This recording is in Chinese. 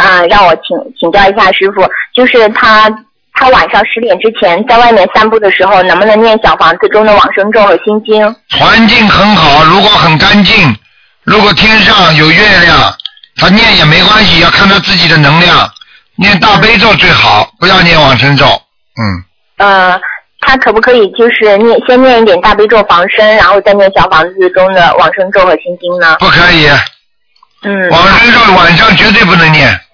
让我请教一下师傅，就是他晚上10点之前在外面散步的时候，能不能念小房子中的往生咒和心经？ 环境很好，如果很干净，如果天上有月亮，他念也没关系，要看他自己的能量。念大悲咒最好，不要念往生咒。 他可不可以就是先念一点大悲咒防身，然后再念小房子中的往生咒和心经呢？ 不可以。往生咒晚上绝对不能念。